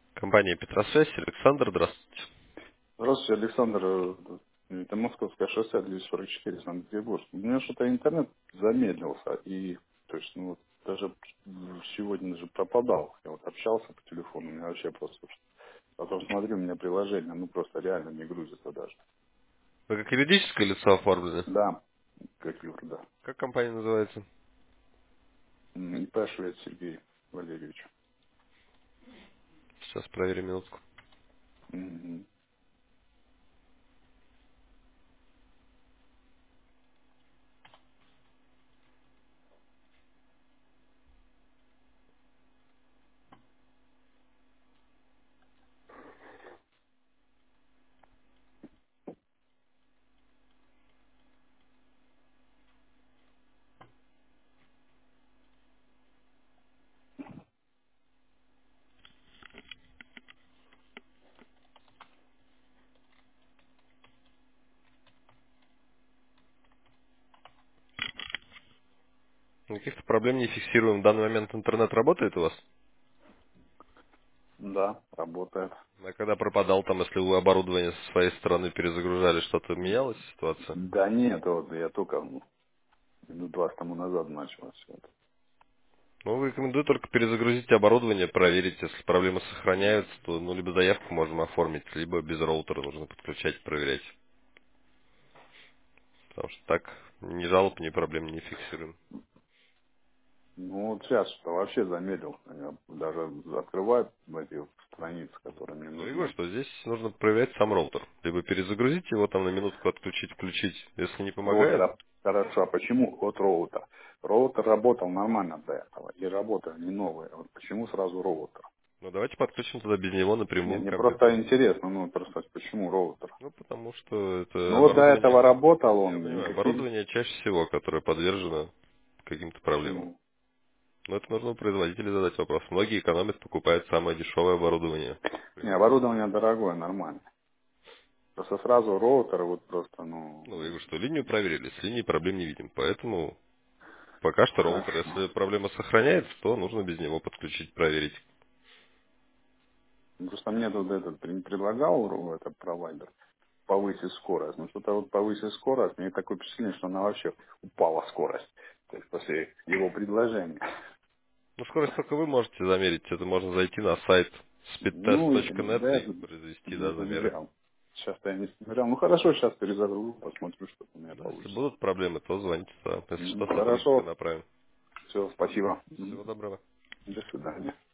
Компания Петросвязь, Александр, здравствуйте. Здравствуйте, Александр. Это Московское шоссе 244, Санкт-Петербург. У меня что-то интернет замедлился. И, то есть, ну, вот, даже сегодня же пропадал. Я вот общался по телефону, у меня вообще просто... Потом смотрю, у меня приложение, ну, просто реально не грузится даже. Вы как юридическое лицо оформлены? Да, как Юр, да. Как компания называется? ИП Швед Сергей Валерьевич. Сейчас проверим минутку. Мгм. Каких-то проблем не фиксируем. В данный момент интернет работает у вас? Да, работает. А когда пропадал, там, если вы оборудование со своей стороны перезагружали, что-то менялась ситуация? Да нет, вот я только минут 20 тому назад начал все это. Ну, рекомендую только перезагрузить оборудование, проверить, если проблемы сохраняются, то ну, либо заявку можем оформить, либо без роутера нужно подключать, проверять. Потому что так ни жалоб, ни проблем не фиксируем. Ну вот сейчас что вообще замедлил. Я даже открываю эти страницы, которые мне Ну, я говорю, нужны. что здесь нужно проверять сам роутер. Либо перезагрузить его там на минутку, отключить, включить. Если не помогает, Хорошо, а почему от роутер? Роутер работал нормально до этого. И работа не новая. Вот почему сразу роутер? ну давайте подключим туда без него Не, напрямую к мне просто компьютеру. интересно, ну просто почему роутер? Ну, потому что Ну это вот до оборудование, этого работал я он, понимаю, никаких... оборудование чаще всего, которое подвержено каким-то проблемам. Почему? Но это нужно у производителя задать вопрос. Многие экономят, покупают самое дешевое оборудование. Не, оборудование дорогое, нормально. Просто сразу роутер, вот просто, Ну, я ну, говорю, что линию проверили, с линией проблем не видим. Поэтому пока что роутер, хорошо. если проблема сохраняется, то нужно без него подключить, проверить. Просто мне тут этот предлагал этот провайдер повысить скорость. Ну, что-то вот повысить скорость, мне такое впечатление, что она вообще упала скорость. То есть после его предложения. Ну, скорость только вы можете замерить. Это можно зайти на сайт Ну, speedtest.net да, и произвести, не да, замеры. замерял. Сейчас-то я не замерял. Ну, хорошо, сейчас перезагружу, посмотрю, что у меня Да, если получится. будут проблемы, то звоните туда. Если Ну, что, сотрудника хорошо. направим. Все, спасибо. Всего доброго. До свидания.